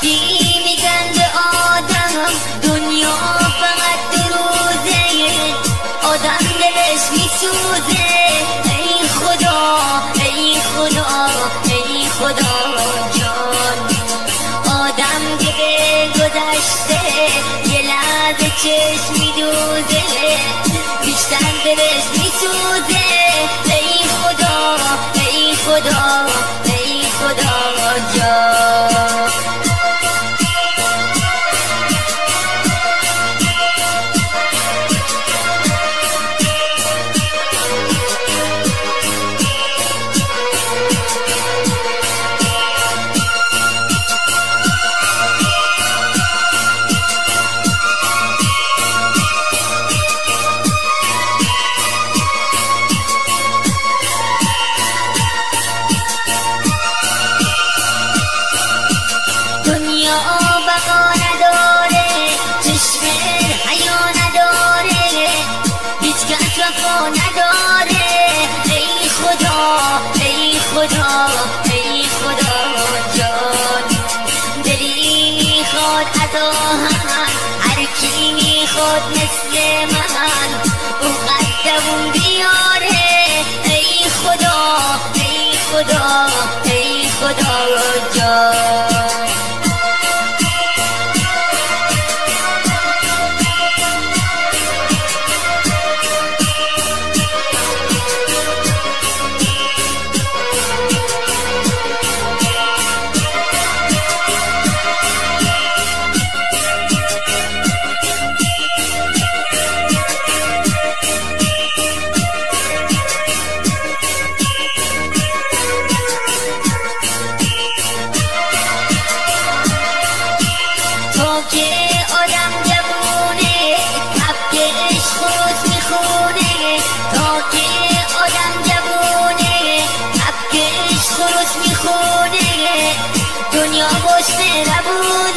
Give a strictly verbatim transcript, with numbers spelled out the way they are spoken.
وقتی میگن به آدم دنیا فقط دو روزه، آدم دلش میسوزه. ای خدا ای خدا ای خدا جان، آدم که به گذشته یه لحظه چشم میدوزه، بیشتر دلش میسوزه. ای خدا ای خدا ای خدا جان. دنیا بقا نداره، چشم حیا نداره، هیچ کس وفا نداره. ای خدا ای خدا ای خدا جان، دلی میخواد از آهن، هر کی میخواد مثل من اون قدمون بیاره. ای خدا ای خدا ای خدا جان. تا که آدم جوونه کبک عشق خروس میخونه، تا که آدم جوونه کبک عشق خروس میخونه. دنیا گشته نبود